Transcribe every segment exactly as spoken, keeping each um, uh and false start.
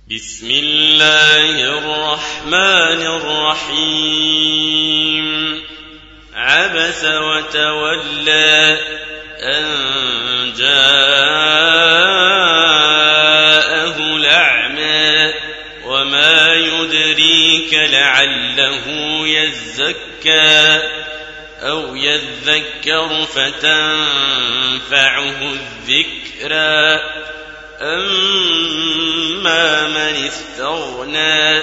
بسم الله الرحمن الرحيم عبس وتولى أن جاءه الأعمى وما يدريك لعله يزكى أو يذكر فتنفعه الذكرى أما من استغنى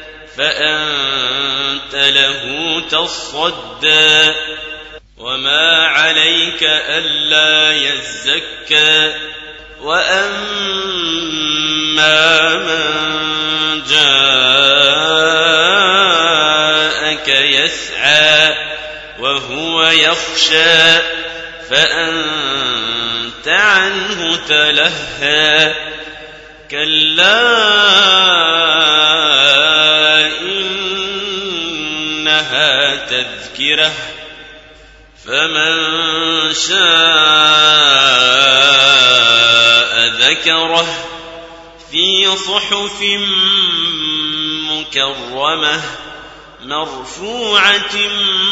فأنت له تصدى وما عليك ألا يزكى وأما من جاءك يسعى وهو يخشى فأنت عنه تلهى كلا إنها تذكرة فمن شاء ذكره في صحف مكرمة مرفوعة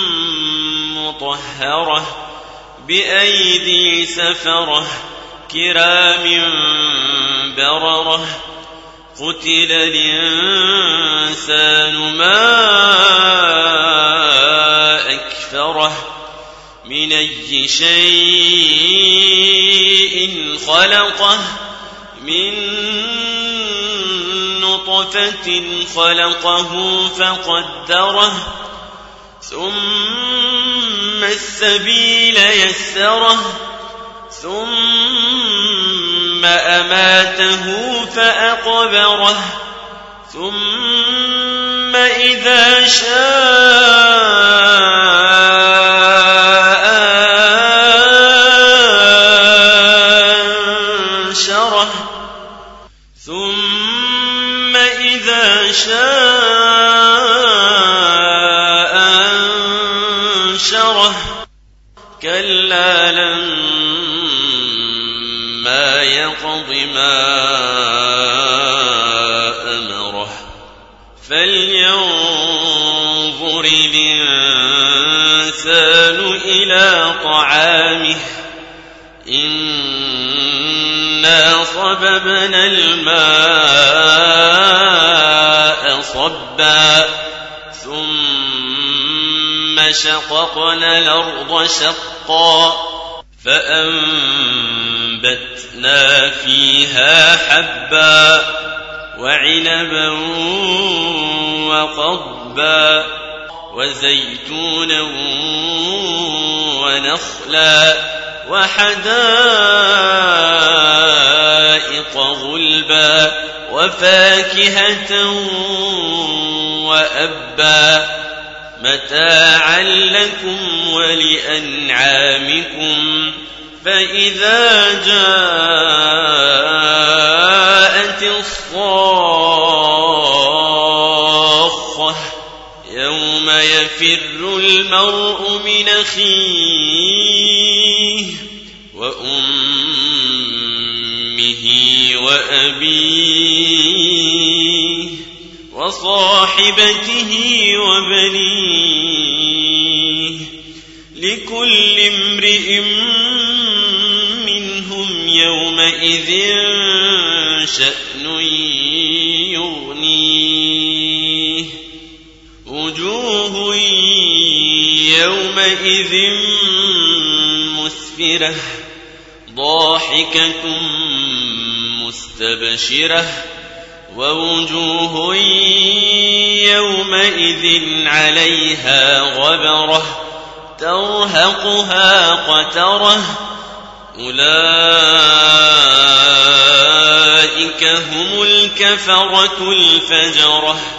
مطهرة بأيدي سفرة كرام بررة قتل الإنسان ما أكفره من أي شيء خلقه من نطفة خلقه فقدره ثم السبيل يسره ثم أماته فأقبره ثم إذا شاء أنشره ثم إذا شاء أنشره كلا لما يقض ما أمره فلينظر الإنسان إلى طعامه إنا صببنا الماء صبا ثم شققنا الأرض شقا فأنبتنا فيها حبا وعنبا وقضبا وزيتونا ونخلا وحدائق غلبا وفاكهة وأبا متاعا لكم ولأنعامكم فإذا جاءت الصاخة يوم يفر المرء من أخيه وأمه وأبيه وصاحبته وبنيه لكل امرئ منهم يومئذ شأن يغنيه وجوه يومئذ مسفرة ضاحكة مستبشرة ووجوه يومئذ عليها غبرة ترهقها قترة أولئك هم الكفرة الفجرة